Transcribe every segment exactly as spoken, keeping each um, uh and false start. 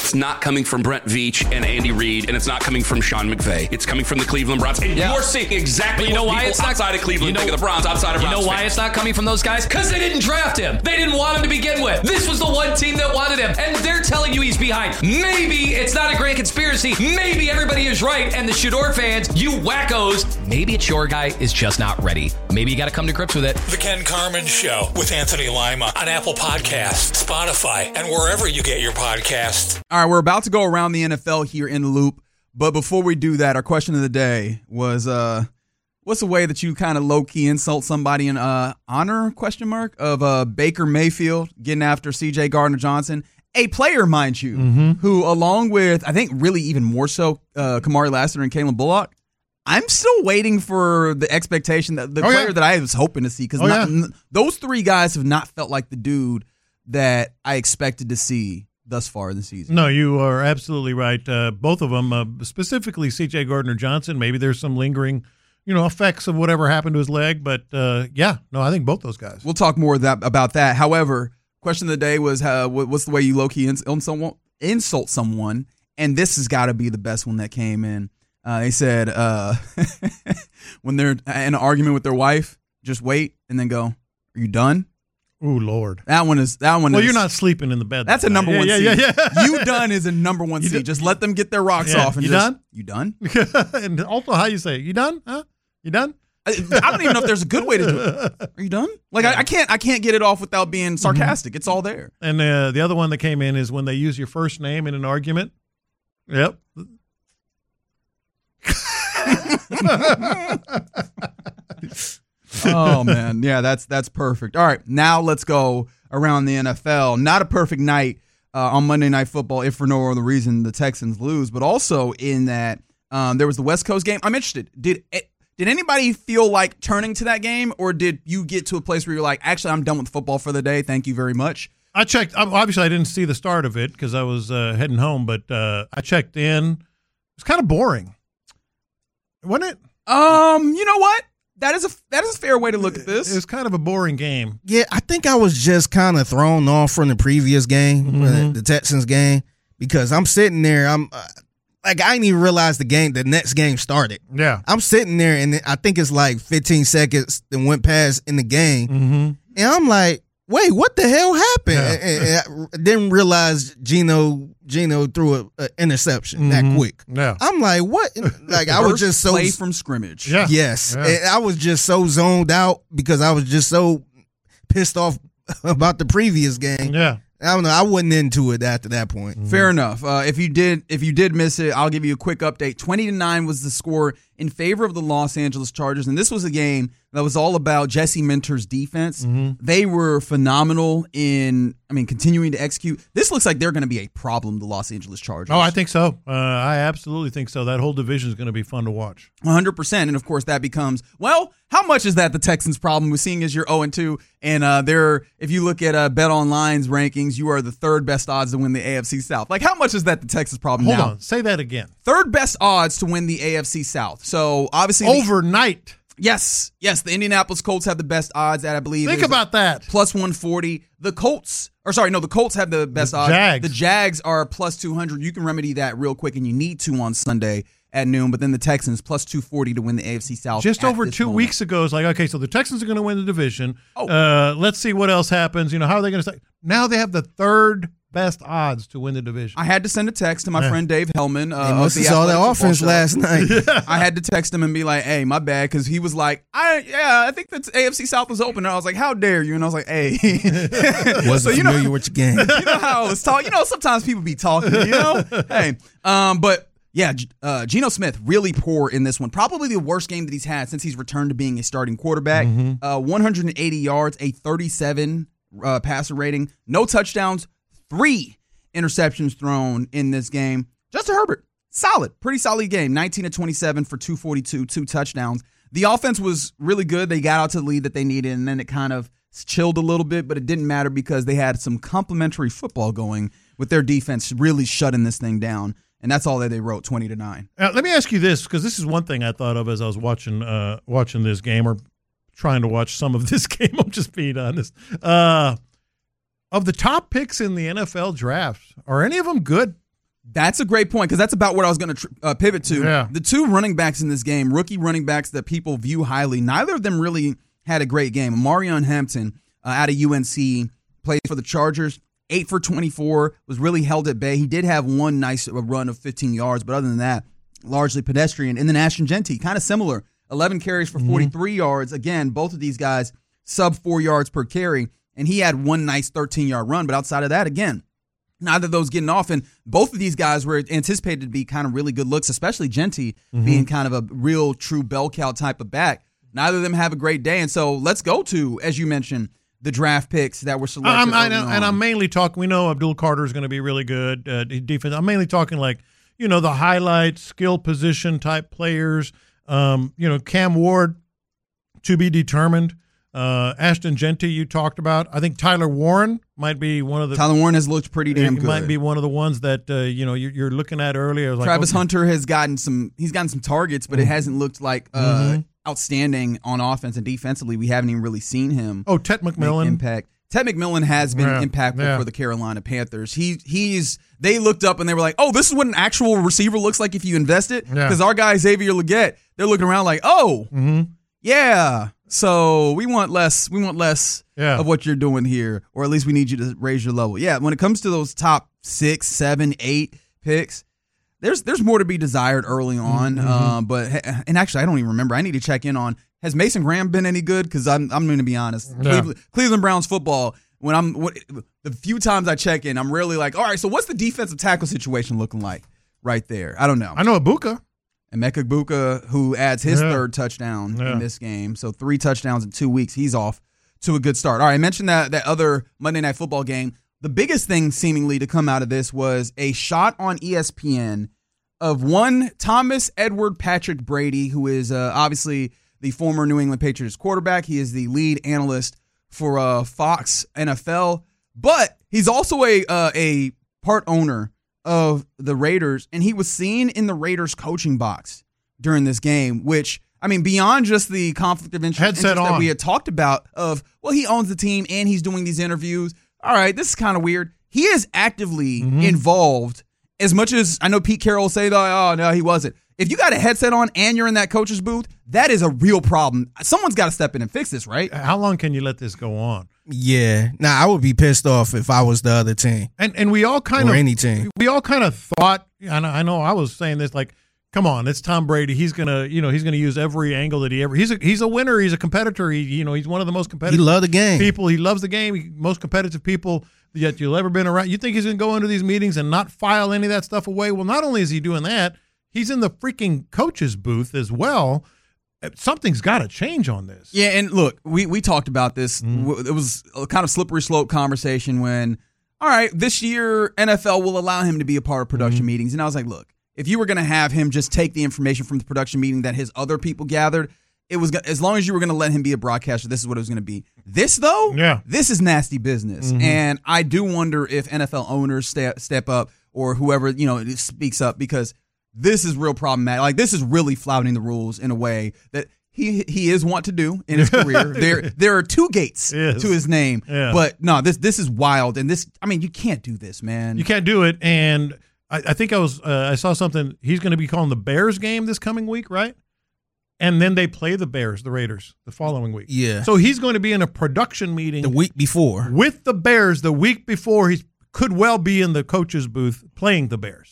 it's not coming from Brent Veach and Andy Reid, and it's not coming from Sean McVay. It's coming from the Cleveland Browns. And yeah. you're seeing exactly but you know what why people it's not, outside of Cleveland you know, think of the Browns, outside of You Browns know why fans. it's not coming from those guys? Because they didn't draft him. They didn't want him to begin with. This was the one team that wanted him, and they're telling you he's behind. Maybe it's not a grand conspiracy. Maybe everybody is right, and the Shador fans, you wackos, maybe it's your guy is just not ready. Maybe you got to come to grips with it. The Ken Carman Show with Anthony Lima on Apple Podcasts, Spotify, and wherever you get your podcasts. All right, we're about to go around the N F L here in Loop, but before we do that, our question of the day was, uh, what's a way that you kind of low-key insult somebody in uh, honor, question mark, of uh, Baker Mayfield getting after C J Gardner-Johnson? A player, mind you, mm-hmm. who, along with, I think really even more so, uh, Kamari Lassiter and Kalen Bullock, I'm still waiting for the expectation, that the oh, player yeah. that I was hoping to see, because oh, yeah. n- those three guys have not felt like the dude that I expected to see thus far in the season. No, you are absolutely right. Uh, both of them, uh, specifically C J Gardner-Johnson, maybe there's some lingering you know, effects of whatever happened to his leg, but uh, yeah, no, I think both those guys. We'll talk more of that, about that. However, question of the day was, uh, what's the way you low-key insult someone, insult someone? And this has got to be the best one that came in. Uh, they said uh, when they're in an argument with their wife, just wait and then go, are you done? Ooh, Lord. That one is that one. Well, is, you're not sleeping in the bed. That's that a number night. one yeah, seed. Yeah, yeah, yeah. You done is a number one seed. Just let them get their rocks yeah. off. And you just, done? You done? And also how you say it. You done? Huh? You done? I, I don't even know if there's a good way to do it. Are you done? Like I, I can't. I can't get it off without being sarcastic. Mm-hmm. It's all there. And uh, the other one that came in is when they use your first name in an argument. Yep. Oh man, yeah, that's that's perfect. All right, now let's go around the N F L. Not a perfect night uh, on Monday Night Football, if for no other reason the Texans lose, but also in that um, there was the West Coast game. I'm interested. Did it, did anybody feel like turning to that game, or did you get to a place where you're like, actually, I'm done with football for the day. Thank you very much. I checked. Obviously, I didn't see the start of it because I was uh, heading home, but uh, I checked in. It was kind of boring, wasn't it? Um, you know what? That is a that is a fair way to look at this. It was kind of a boring game. Yeah, I think I was just kind of thrown off from the previous game, mm-hmm. the Texans game, because I'm sitting there. I'm uh, like, I didn't even realize the game, the next game started. Yeah, I'm sitting there, and I think it's like fifteen seconds that went past in the game, mm-hmm. and I'm like, wait, what the hell happened? Yeah. And, and I didn't realize Geno Geno threw an interception mm-hmm. that quick. Yeah, I'm like, what? Like I was just so play from scrimmage. Yeah. Yes, yeah. And I was just so zoned out because I was just so pissed off about the previous game. Yeah, I don't know. I wasn't into it after that point. Mm-hmm. Fair enough. Uh, if you did, if you did miss it, I'll give you a quick update. Twenty to nine was the score in favor of the Los Angeles Chargers, and this was a game that was all about Jesse Minter's defense. Mm-hmm. They were phenomenal in, I mean, continuing to execute. This looks like they're going to be a problem, the Los Angeles Chargers. Oh, I think so. Uh, I absolutely think so. That whole division is going to be fun to watch. one hundred percent. And, of course, that becomes, well, how much is that the Texans' problem with seeing as you're oh and two? And uh, they're, if you look at uh, BetOnline's rankings, you are the third best odds to win the A F C South. Like, how much is that the Texans' problem Hold now? on. Say that again. Third best odds to win the A F C South. So, obviously. Overnight. The, yes. Yes. The Indianapolis Colts have the best odds at, I believe. Think about that. Plus one forty. The Colts, or sorry, no, the Colts have the best the odds. Jags. The Jags are plus two hundred. You can remedy that real quick, and you need to on Sunday at noon. But then the Texans plus two forty to win the A F C South. Just over two moment. weeks ago, it's like, okay, so the Texans are going to win the division. Oh. Uh, let's see what else happens. You know, how are they going to say? Now they have the third best odds to win the division. I had to send a text to my yeah. friend Dave Hellman. Uh, they must have saw that offense last night. I had to text him and be like, hey, my bad, because he was like, I yeah, I think that A F C South was open. And I was like, how dare you? And I was like, hey. Wasn't so, you familiar know, with your game. You know how I was talking. You know, sometimes people be talking, you know? Hey, um, but yeah, uh, Geno Smith really poor in this one. Probably the worst game that he's had since he's returned to being a starting quarterback. Mm-hmm. Uh, one hundred eighty yards, a thirty-seven uh, passer rating, no touchdowns, three interceptions thrown in this game. Justin Herbert, solid, pretty solid game. nineteen to twenty-seven for two forty-two, two touchdowns. The offense was really good. They got out to the lead that they needed, and then it kind of chilled a little bit, but it didn't matter because they had some complimentary football going with their defense really shutting this thing down. And that's all that they wrote, twenty to nine. Uh, let me ask you this, because this is one thing I thought of as I was watching uh, watching this game, or trying to watch some of this game. I'm just being honest. Uh, of the top picks in the N F L draft, are any of them good? That's a great point because that's about what I was going to tr- uh, pivot to. Yeah. The two running backs in this game, rookie running backs that people view highly, neither of them really had a great game. Marion Hampton uh, out of U N C plays for the Chargers, eight for twenty-four, was really held at bay. He did have one nice run of fifteen yards, but other than that, largely pedestrian. And then Ashton Jeanty, kind of similar, eleven carries for forty-three mm-hmm. yards. Again, both of these guys sub four yards per carry, and he had one nice thirteen-yard run. But outside of that, again, neither of those getting off, and both of these guys were anticipated to be kind of really good looks, especially Jeanty mm-hmm. being kind of a real true bell cow type of back. Neither of them have a great day, and so let's go to, as you mentioned, the draft picks that were selected. I'm, I, early on. And I'm mainly talking, we know Abdul Carter is going to be really good uh, defense. I'm mainly talking like, you know, the highlight, skill position type players. Um, you know, Cam Ward, to be determined. Uh, Ashton Jeanty, you talked about. I think Tyler Warren might be one of the. Tyler Warren has looked pretty damn good. Might be one of the ones that uh, you know you're, you're looking at earlier. Like, Travis okay. Hunter has gotten some. He's gotten some targets, but mm-hmm. it hasn't looked like uh, mm-hmm. outstanding on offense and defensively. We haven't even really seen him. Oh, Ted McMillan impact. Ted McMillan has been yeah. impactful yeah. for the Carolina Panthers. He he's they looked up and they were like, oh, this is what an actual receiver looks like if you invest it. Because yeah. our guy Xavier Legette, they're looking around like, oh, mm-hmm. yeah. So we want less. We want less yeah. of what you're doing here, or at least we need you to raise your level. Yeah. When it comes to those top six, seven, eight picks, there's there's more to be desired early on. Mm-hmm. Um, but and actually, I don't even remember. I need to check in on has Mason Graham been any good? Because I'm I'm going to be honest. Yeah. Cleveland, Cleveland Browns football. When I'm when, the few times I check in, I'm really like, all right. So what's the defensive tackle situation looking like right there? I don't know. I know Ibuka. And Emeka Egbuka, who adds his yeah. third touchdown yeah. in this game. So three touchdowns in two weeks. He's off to a good start. All right, I mentioned that that other Monday Night Football game. The biggest thing seemingly to come out of this was a shot on E S P N of one Thomas Edward Patrick Brady, who is uh, obviously the former New England Patriots quarterback. He is the lead analyst for uh, Fox N F L, but he's also a uh, a part owner of the Raiders, and he was seen in the Raiders coaching box during this game, which, I mean, beyond just the conflict of interest, interest that we had talked about of, well, he owns the team and he's doing these interviews. All right, this is kind of weird. He is actively mm-hmm. involved as much as I know Pete Carroll will say, oh, no, he wasn't. If you got a headset on and you're in that coach's booth, that is a real problem. Someone's got to step in and fix this, right? How long can you let this go on? Yeah. Now, I would be pissed off if I was the other team. And and we all kind or of any team. We all kind of thought, and I know I was saying this, like, come on, it's Tom Brady. He's gonna, you know, he's gonna use every angle that he ever. He's a he's a winner. He's a competitor. He, you know, he's one of the most competitive. He loves the game. People. He loves the game. He, most competitive people that you'll ever been around. You think he's gonna go into these meetings and not file any of that stuff away? Well, not only is he doing that, he's in the freaking coach's booth as well. Something's got to change on this. Yeah, and look, we, we talked about this. Mm. It was a kind of slippery slope conversation when, all right, this year N F L will allow him to be a part of production mm. meetings. And I was like, look, if you were going to have him just take the information from the production meeting that his other people gathered, it was as long as you were going to let him be a broadcaster, this is what it was going to be. This, though, yeah. this is nasty business. Mm-hmm. And I do wonder if N F L owners step, step up or whoever, you know, speaks up, because this is real problematic. Like, this is really flouting the rules in a way that he he is want to do in his career. there there are two gates yes. to his name. Yeah. But no, this this is wild. And this, I mean, you can't do this, man. You can't do it. And I, I think I was uh, I saw something. He's going to be calling the Bears game this coming week, right? And then they play the Bears, the Raiders, the following week. Yeah. So he's going to be in a production meeting the week before with the Bears. The week before, he could well be in the coach's booth playing the Bears.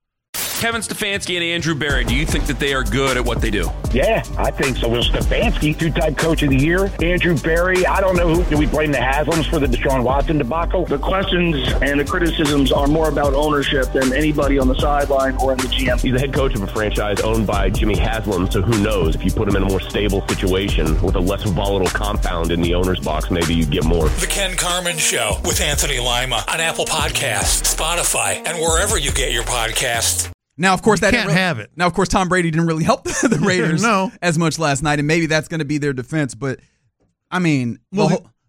Kevin Stefanski and Andrew Berry, do you think that they are good at what they do? Yeah, I think so. Will Stefanski, two-time coach of the year. Andrew Berry, I don't know who. Do we blame the Haslams for the Deshaun Watson debacle? The questions and the criticisms are more about ownership than anybody on the sideline or in the G M. He's the head coach of a franchise owned by Jimmy Haslam, so who knows? If you put him in a more stable situation with a less volatile compound in the owner's box, maybe you get more. The Ken Carman Show with Anthony Lima on Apple Podcasts, Spotify, and wherever you get your podcasts. Now, of course, you that can't really, have it. Now, of course, Tom Brady didn't really help the, the Raiders no. as much last night, and maybe that's going to be their defense. But I mean, well, the, whole,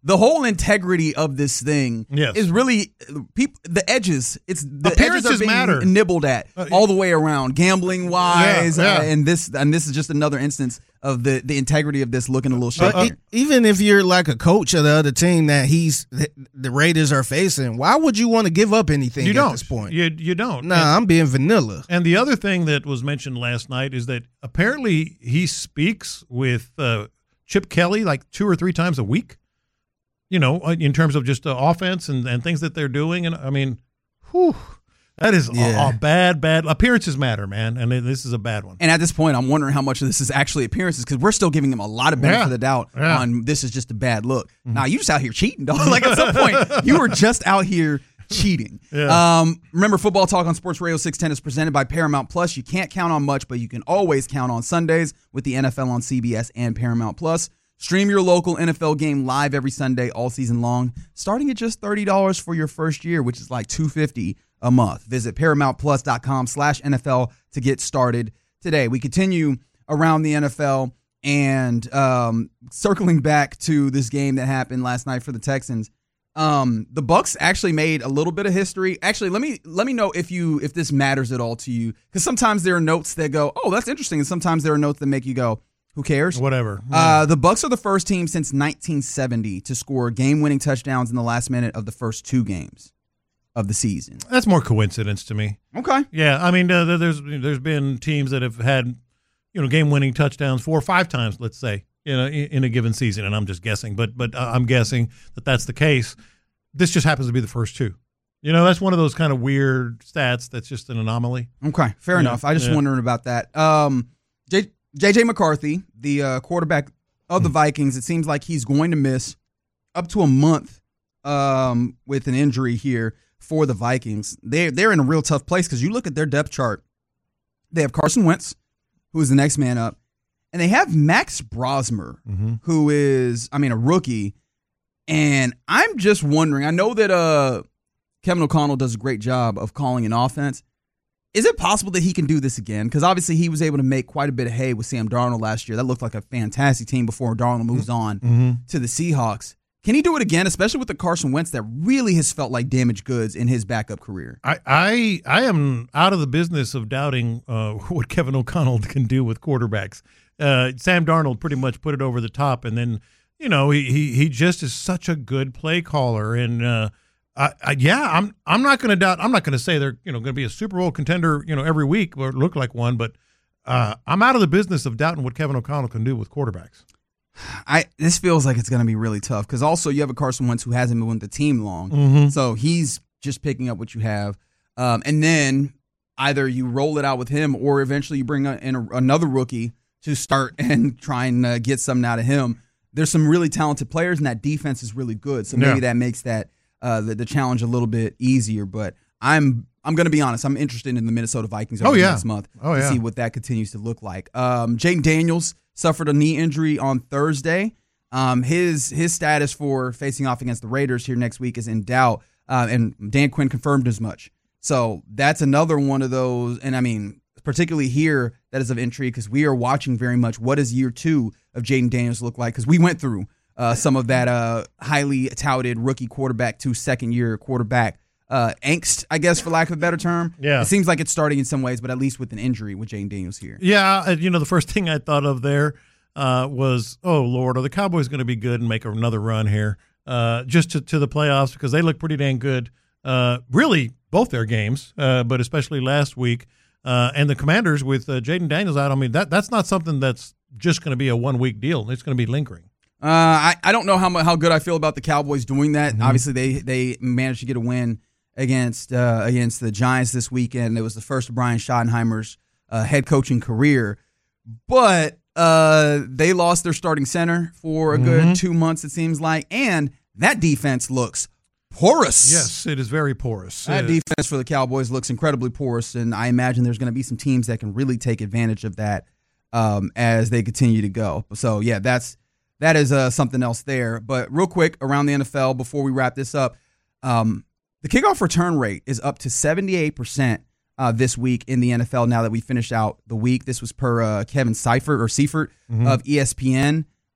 the whole integrity of this thing yes. is really people. The edges, it's the appearances edges are being matter. nibbled at uh, all the way around, gambling wise, yeah, yeah. Uh, and this and this is just another instance of the the integrity of this looking a little shaky. Uh, even if you're like a coach of the other team that he's the Raiders are facing, why would you want to give up anything you at don't. this point? You you don't. Nah, and, I'm being vanilla. And the other thing that was mentioned last night is that apparently he speaks with uh, Chip Kelly like two or three times a week. You know, in terms of just the offense and, and things that they're doing. And I mean, whew, that is yeah. a, a bad, bad – appearances matter, man, and this is a bad one. And at this point, I'm wondering how much of this is actually appearances because we're still giving him a lot of benefit yeah. of the doubt yeah. on this is just a bad look. Mm-hmm. Nah, you just out here cheating, dog. Like at some point, you were just out here cheating. Yeah. Um, remember, Football Talk on Sports Radio six ten is presented by Paramount Plus. You can't count on much, but you can always count on Sundays with the N F L on C B S and Paramount Plus. Stream your local N F L game live every Sunday all season long, starting at just thirty dollars for your first year, which is like two hundred fifty dollars a month. Visit ParamountPlus.com slash NFL to get started today. We continue around the N F L and um, circling back to this game that happened last night for the Texans. Um, the Bucs actually made a little bit of history. Actually, let me let me know if you if this matters at all to you, because sometimes there are notes that go, oh, that's interesting, and sometimes there are notes that make you go, who cares? Whatever. Uh, the Bucs are the first team since nineteen seventy to score game-winning touchdowns in the last minute of the first two games of the season. That's more coincidence to me. Okay. Yeah, I mean, uh, there's there's been teams that have had, you know, game-winning touchdowns four or five times, let's say, you know, in, in a given season, and I'm just guessing, but but uh, I'm guessing that that's the case. This just happens to be the first two. You know, that's one of those kind of weird stats that's just an anomaly. Okay, fair yeah. enough. I just yeah. wondering about that. Um, J- J J McCarthy, the uh, quarterback of the Vikings, it seems like he's going to miss up to a month um, with an injury here for the Vikings. They're, they're in a real tough place because you look at their depth chart. They have Carson Wentz, who is the next man up, and they have Max Brosmer, mm-hmm. who is, I mean, a rookie. And I'm just wondering, I know that uh, Kevin O'Connell does a great job of calling an offense. Is it possible that he can do this again? Because obviously he was able to make quite a bit of hay with Sam Darnold last year. That looked like a fantastic team before Darnold moves on mm-hmm. to the Seahawks. Can he do it again, especially with the Carson Wentz that really has felt like damaged goods in his backup career? I I, I am out of the business of doubting uh, what Kevin O'Connell can do with quarterbacks. Uh, Sam Darnold pretty much put it over the top, and then, you know, he he, he just is such a good play caller, and uh, I, I, yeah, I'm I'm not going to doubt. I'm not going to say they're you know going to be a Super Bowl contender, you know, every week or look like one, but uh, I'm out of the business of doubting what Kevin O'Connell can do with quarterbacks. I this feels like it's going to be really tough because also you have a Carson Wentz who hasn't been with the team long, mm-hmm. so he's just picking up what you have, um, and then either you roll it out with him or eventually you bring in a, another rookie to start and try and uh, get something out of him. There's some really talented players, and that defense is really good, so maybe yeah. that makes that uh, the, the challenge a little bit easier. But I'm I'm going to be honest, I'm interested in the Minnesota Vikings over oh, yeah. the next month oh, to yeah. see what that continues to look like. Um, Jaden Daniels suffered a knee injury on Thursday. Um, his his status for facing off against the Raiders here next week is in doubt, uh, and Dan Quinn confirmed as much. So that's another one of those, and I mean, particularly here, that is of intrigue because we are watching very much what does year two of Jaden Daniels look like, because we went through uh, some of that uh, highly touted rookie quarterback to second-year quarterback uh, angst, I guess, for lack of a better term. Yeah. It seems like it's starting in some ways, but at least with an injury with Jaden Daniels here. Yeah, you know, the first thing I thought of there uh, was, oh, Lord, are the Cowboys going to be good and make another run here uh, just to, to the playoffs, because they look pretty dang good, uh, really, both their games, uh, but especially last week. Uh, and the Commanders with uh, Jaden Daniels out, I mean, that that's not something that's just going to be a one-week deal. It's going to be lingering. Uh, I, I don't know how how good I feel about the Cowboys doing that. Mm-hmm. Obviously, they they managed to get a win against uh, against the Giants this weekend. It was the first of Brian Schottenheimer's uh, head coaching career. But uh, they lost their starting center for a mm-hmm. good two months, it seems like. And that defense looks porous. Yes, it is very porous. That uh, defense for the Cowboys looks incredibly porous, and I imagine there's going to be some teams that can really take advantage of that um, as they continue to go. So, yeah, that's that is uh, something else there. But real quick, around the N F L, before we wrap this up, um, the kickoff return rate is up to seventy-eight percent uh, this week in the N F L now that we finished out the week. This was per uh, Kevin Seifert or Seifert mm-hmm. of E S P N.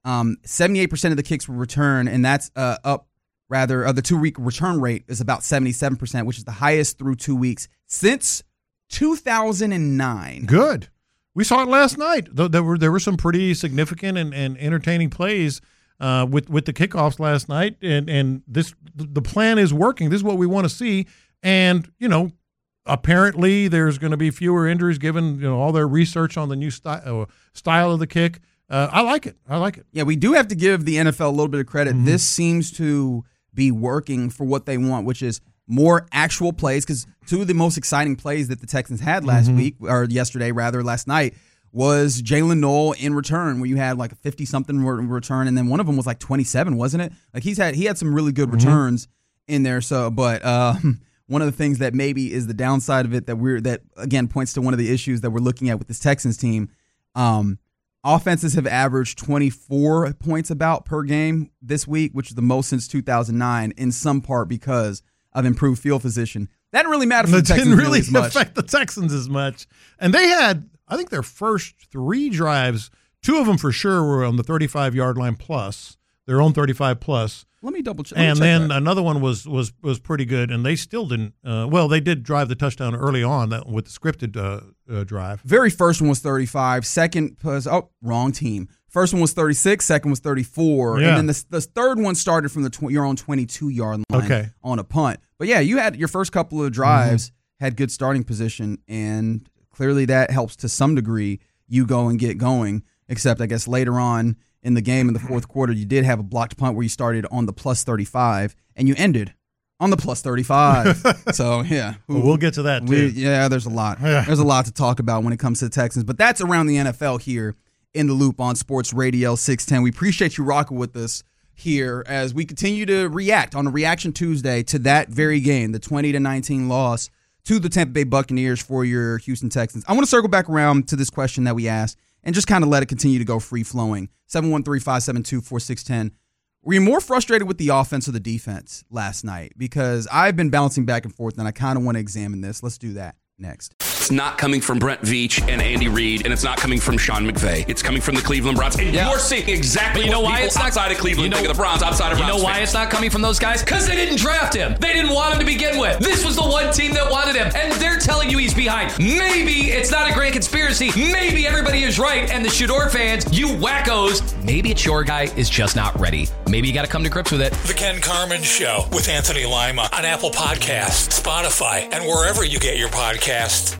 Um, seventy-eight percent of the kicks were returned, and that's uh, up, rather, uh, the two-week return rate is about seventy-seven percent, which is the highest through two weeks since two thousand nine. Good. We saw it last night. There were there were some pretty significant and, and entertaining plays uh, with, with the kickoffs last night, and, and this the plan is working. This is what we want to see, and, you know, apparently there's going to be fewer injuries given, you know, all their research on the new style, uh, style of the kick. Uh, I like it. I like it. Yeah, we do have to give the N F L a little bit of credit. Mm-hmm. This seems to be working for what they want, which is more actual plays, because two of the most exciting plays that the Texans had last mm-hmm. week, or yesterday rather, last night, was Jalen Noel in return, where you had like a fifty-something return, and then one of them was like twenty-seven, wasn't it? Like he's had he had some really good mm-hmm. returns in there. So, but um, one of the things that maybe is the downside of it that we're that again points to one of the issues that we're looking at with this Texans team. Um, Offenses have averaged twenty-four points about per game this week, which is the most since two thousand nine, in some part because of improved field position. That didn't really matter for it the Texans didn't really as much. affect the Texans as much. And they had, I think their first three drives, two of them for sure were on the thirty-five-yard line plus, their own thirty-five plus. Let me double check. And check then that. another one was was was pretty good, and they still didn't. Uh, well, they did drive the touchdown early on that, with the scripted uh, uh, drive. Very first one was thirty-five. Second was oh wrong team. First one was thirty-six. Second was thirty-four. Yeah. And then the, the third one started from the tw- your own twenty-two-yard line okay. on a punt. But yeah, you had your first couple of drives mm-hmm. had good starting position, and clearly that helps to some degree you go and get going. Except I guess later on in the game in the fourth quarter, you did have a blocked punt where you started on the plus thirty-five and you ended on the plus thirty-five. So, yeah. Well, we'll get to that, too. We, yeah, there's a lot. Yeah. There's a lot to talk about when it comes to the Texans. But that's around the N F L here in the Loop on Sports Radio six ten. We appreciate you rocking with us here as we continue to react on a Reaction Tuesday to that very game, the twenty to nineteen loss to the Tampa Bay Buccaneers for your Houston Texans. I want to circle back around to this question that we asked and just kind of let it continue to go free-flowing. seven one three, five seven two, four six one zero. Were you more frustrated with the offense or the defense last night? Because I've been bouncing back and forth, and I kind of want to examine this. Let's do that next. It's not coming from Brent Veach and Andy Reid, and it's not coming from Sean McVay. It's coming from the Cleveland Browns. And yeah. you're seeing exactly you know what why people it's not, outside of Cleveland you know, think of the Browns, outside of You Browns know why fans. it's not coming from those guys? Because they didn't draft him. They didn't want him to begin with. This was the one team that wanted him, and they're telling you he's behind. Maybe it's not a grand conspiracy. Maybe everybody is right, and the Shador fans, you wackos, maybe it's your guy is just not ready. Maybe you got to come to grips with it. The Ken Carman Show with Anthony Lima on Apple Podcasts, Spotify, and wherever you get your podcasts.